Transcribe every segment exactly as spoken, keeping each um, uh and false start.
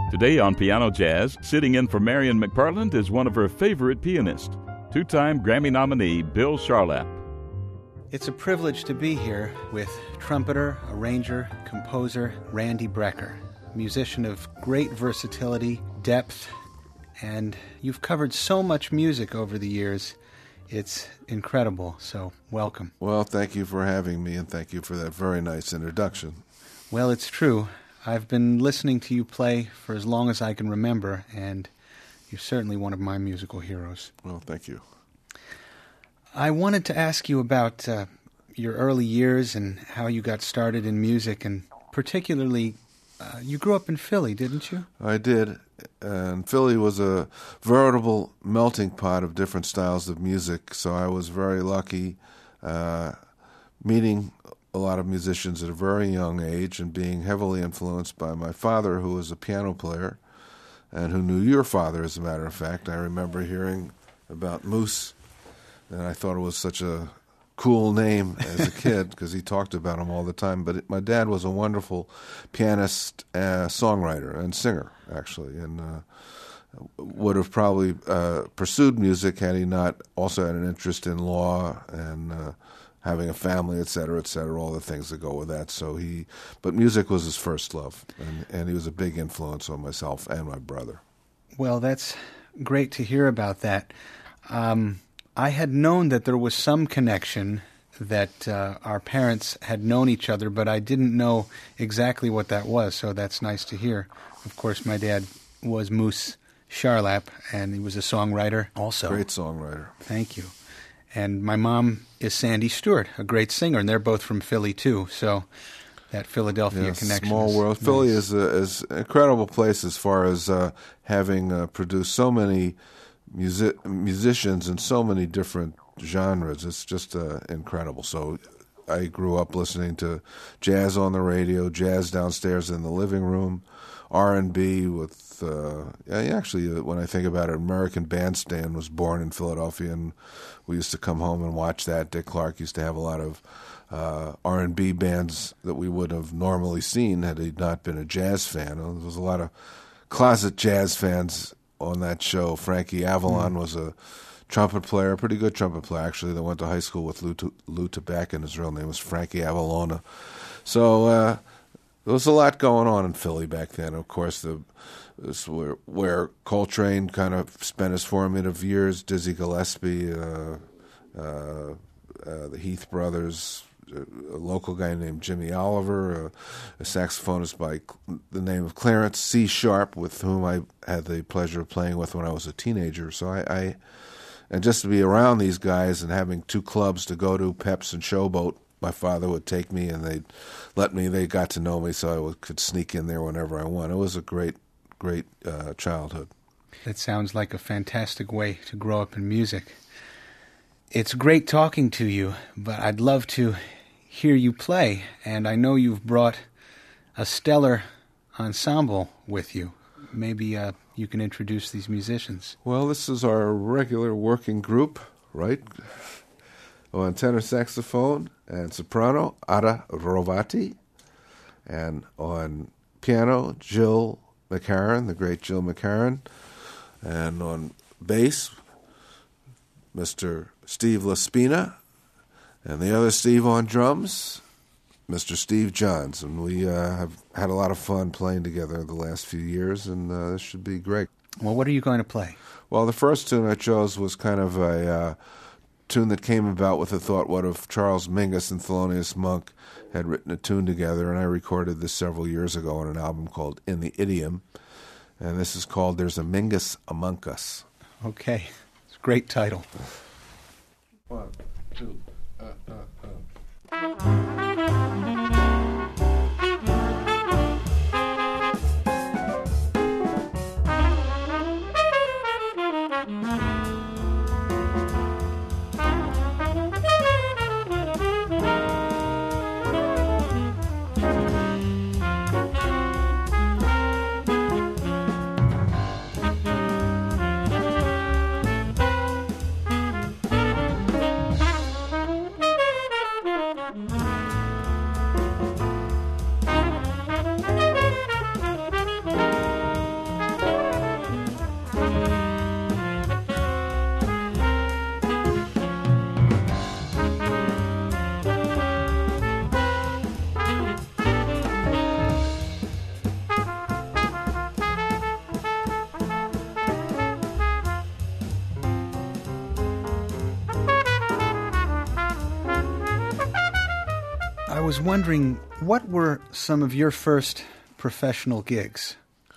Today on Piano Jazz, sitting in for Marion McPartland is one of her favorite pianists, two-time Grammy nominee Bill Charlap. It's a privilege to be here with trumpeter, arranger, composer Randy Brecker, musician of great versatility, depth, and you've covered so much music over the years. It's incredible, so welcome. Well, thank you for having me, and thank you for that very nice introduction. Well, it's true. I've been listening to you play for as long as I can remember, and you're certainly one of my musical heroes. Well, thank you. I wanted to ask you about uh, your early years and how you got started in music, and particularly, uh, you grew up in Philly, didn't you? I did, and Philly was a veritable melting pot of different styles of music, so I was very lucky uh, meeting a lot of musicians at a very young age and being heavily influenced by my father, who was a piano player, and who knew your father, as a matter of fact. I remember hearing about Moose, and I thought it was such a cool name as a kid because he talked about him all the time. But it, my dad was a wonderful pianist, uh, songwriter, and singer, actually, and uh, would have probably uh, pursued music had he not also had an interest in law and uh, having a family, et cetera, et cetera, all the things that go with that. So he, but music was his first love, and, and he was a big influence on myself and my brother. Well, that's great to hear about that. Um, I had known that there was some connection, that uh, our parents had known each other, but I didn't know exactly what that was, so that's nice to hear. Of course, my dad was Moose Charlap, and he was a songwriter also. Great songwriter. Thank you. And my mom is Sandy Stewart, a great singer, and they're both from Philly, too, so that Philadelphia yeah, connection small is world. nice. Philly is, a, is an incredible place as far as uh, having uh, produced so many music musicians in so many different genres. It's just uh, incredible. So I grew up listening to jazz on the radio, jazz downstairs in the living room, R and B with, uh, actually, uh, when I think about it, American Bandstand was born in Philadelphia, and we used to come home and watch that. Dick Clark used to have a lot of uh, R and B bands that we would have normally seen had he not been a jazz fan. There was a lot of closet jazz fans on that show. Frankie Avalon mm. was a trumpet player, a pretty good trumpet player, actually, that went to high school with Lou, Lou Tabak, and his real name was Frankie Avalona. So uh, there was a lot going on in Philly back then. Of course, the this where, where Coltrane kind of spent his formative years, Dizzy Gillespie, uh, uh, uh, the Heath brothers, a local guy named Jimmy Oliver, a, a saxophonist by the name of Clarence C. Sharp, with whom I had the pleasure of playing with when I was a teenager. So I, I and just to be around these guys and having two clubs to go to, Peps and Showboat, my father would take me and they'd let me, they got to know me so I would, could sneak in there whenever I want. It was a great, great uh, childhood. That sounds like a fantastic way to grow up in music. It's great talking to you, but I'd love to hear you play, and I know you've brought a stellar ensemble with you. Maybe uh, you can introduce these musicians. Well, this is our regular working group, right? On tenor saxophone and soprano, Ada Rovati, and on piano, Jill McCarron, the great Jill McCarron, and on bass, Mister Steve Laspina, and the other Steve on drums, Mister Steve Johns. And we uh, have had a lot of fun playing together the last few years, and uh, this should be great. Well, what are you going to play? Well, the first tune I chose was kind of a uh, tune that came about with the thought, what if Charles Mingus and Thelonious Monk had written a tune together, and I recorded this several years ago on an album called In the Idiom, and this is called There's a Mingus Among Us. Okay, it's a great title. One, two, uh, uh, uh. Thank you. I was wondering, what were some of your first professional gigs?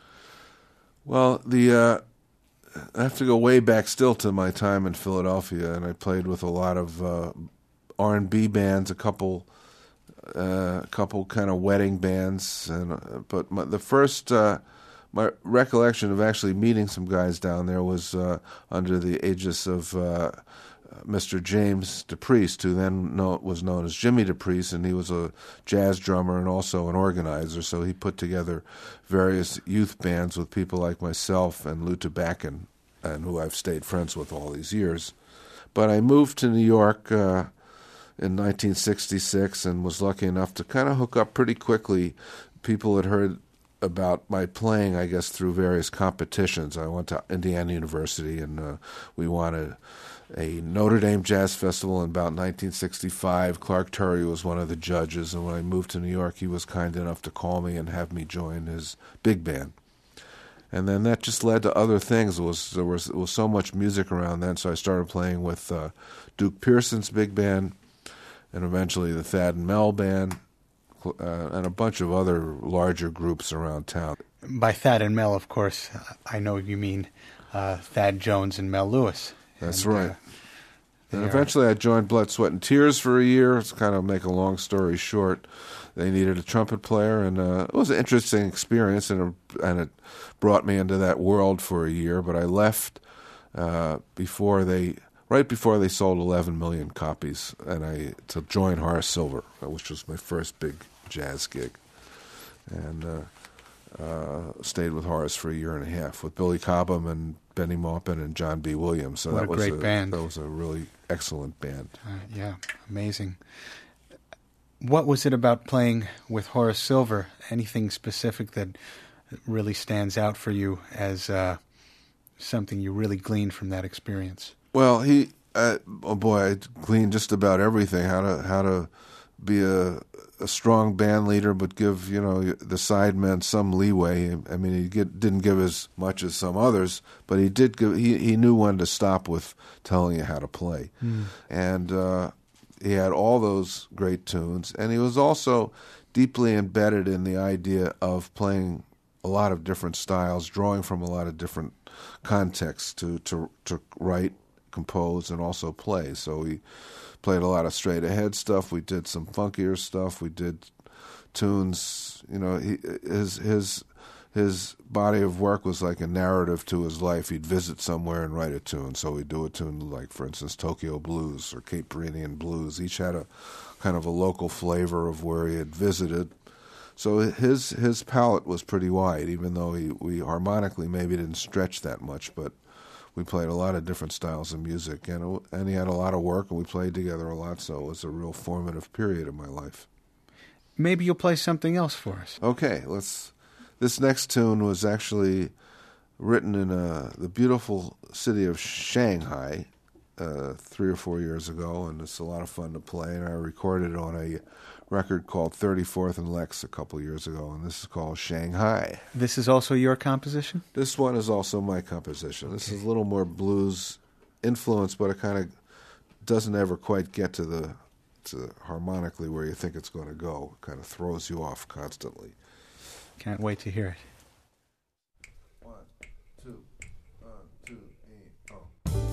Well, the uh, I have to go way back still to my time in Philadelphia, and I played with a lot of uh, R and B bands, a couple, uh, a couple kind of wedding bands, and uh, but my, the first uh, my recollection of actually meeting some guys down there was uh, under the aegis of uh, Mister James DePriest, who then know, was known as Jimmy DePriest, and he was a jazz drummer and also an organizer. So he put together various youth bands with people like myself and Lou Tabakin, and who I've stayed friends with all these years. But I moved to New York uh, in nineteen sixty-six and was lucky enough to kind of hook up pretty quickly. People had heard about my playing, I guess, through various competitions. I went to Indiana University, and uh, we won a, a Notre Dame Jazz Festival in about nineteen sixty-five. Clark Terry was one of the judges, and when I moved to New York, he was kind enough to call me and have me join his big band. And then that just led to other things. It was, there was, it was so much music around then, so I started playing with uh, Duke Pearson's big band, and eventually the Thad and Mel band, Uh, and a bunch of other larger groups around town. By Thad and Mel, of course, I know you mean uh, Thad Jones and Mel Lewis. That's and, right. Uh, and eventually I joined Blood, Sweat, and Tears for a year. To kind of make a long story short, they needed a trumpet player, and uh, it was an interesting experience, and it, and it brought me into that world for a year. But I left uh, before they... right before they sold eleven million copies, and I to join Horace Silver, which was my first big jazz gig, and uh, uh, stayed with Horace for a year and a half with Billy Cobham and Benny Maupin and John B. Williams. So what that a was great a, band! That was a really excellent band. Uh, yeah, amazing. What was it about playing with Horace Silver? Anything specific that really stands out for you as uh, something you really gleaned from that experience? Well, he, uh, oh boy, I gleaned just about everything. How to how to be a, a strong band leader, but give you know the sidemen some leeway. I mean, he get, didn't give as much as some others, but he did give. He he knew when to stop with telling you how to play, mm. and uh, he had all those great tunes. And he was also deeply embedded in the idea of playing a lot of different styles, drawing from a lot of different contexts to to to write, compose, and also play. So we played a lot of straight ahead stuff. We did some funkier stuff. We did tunes. You know, he, his his his body of work was like a narrative to his life. He'd visit somewhere and write a tune. So we'd do a tune like, for instance, Tokyo Blues or Cape Verdean Blues. Each had a kind of a local flavor of where he had visited. So his his palette was pretty wide, even though he, we harmonically maybe didn't stretch that much, but we played a lot of different styles of music, and it, and he had a lot of work, and we played together a lot, so it was a real formative period of my life. Maybe you'll play something else for us. Okay, let's. This next tune was actually written in uh, the beautiful city of Shanghai uh, three or four years ago, and it's a lot of fun to play, and I recorded it on a record called thirty-fourth and Lex a couple years ago, and this is called Shanghai. This is also your composition? This one is also my composition. Okay. This is a little more blues influence, but it kind of doesn't ever quite get to the to harmonically where you think it's going to go. It kind of throws you off constantly. Can't wait to hear it. One, two, one, two, three, oh.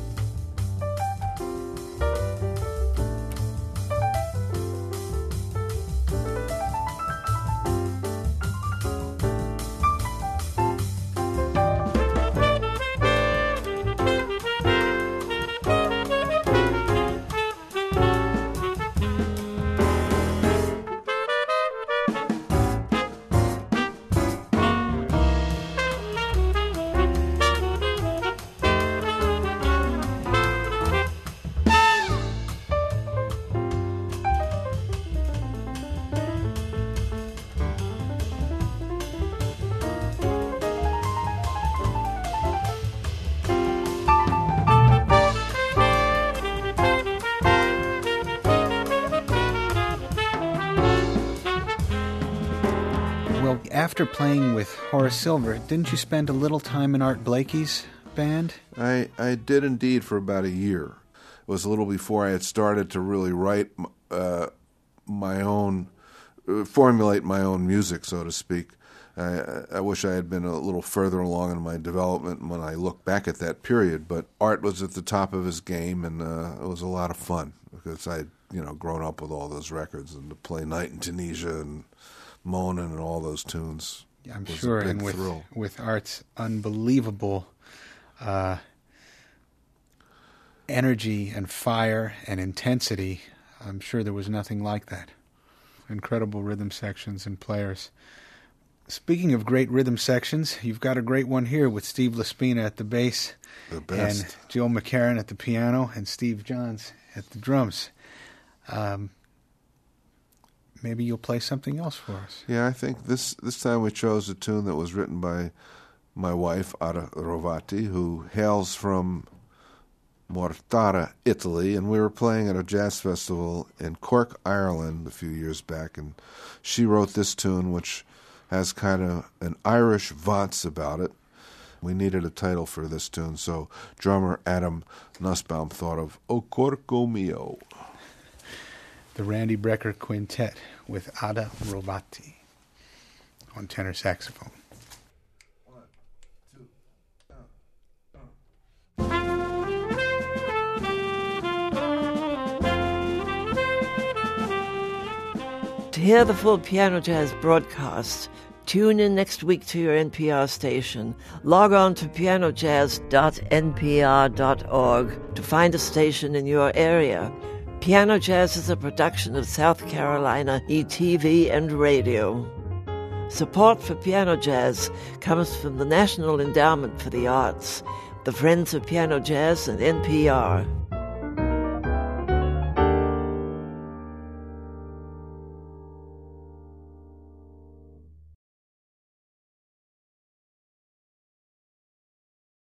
After playing with Horace Silver, didn't you spend a little time in Art Blakey's band? I, I did indeed for about a year. It was a little before I had started to really write uh, my own formulate my own music, so to speak. I, I wish I had been a little further along in my development when I look back at that period, but Art was at the top of his game, and uh, it was a lot of fun because I'd you know grown up with all those records, and to play Night in Tunisia and Moanin' and all those tunes. I'm was sure, a big and with thrill. with Art's unbelievable uh, energy and fire and intensity, I'm sure there was nothing like that. Incredible rhythm sections and players. Speaking of great rhythm sections, you've got a great one here with Steve Laspina at the bass, The best. and Joe McCarron at the piano, and Steve Johns at the drums. Um, maybe you'll play something else for us. Yeah, I think this this time we chose a tune that was written by my wife, Ada Rovati, who hails from Mortara, Italy, and we were playing at a jazz festival in Cork, Ireland a few years back, and she wrote this tune, which has kind of an Irish valse about it. We needed a title for this tune, so drummer Adam Nussbaum thought of O Corco Mio. The Randy Brecker Quintet with Ada Rovati on tenor saxophone. To hear the full Piano Jazz broadcast, tune in next week to your N P R station. Log on to piano jazz dot n p r dot org to find a station in your area. Piano Jazz is a production of South Carolina E T V and Radio. Support for Piano Jazz comes from the National Endowment for the Arts, the Friends of Piano Jazz, and N P R.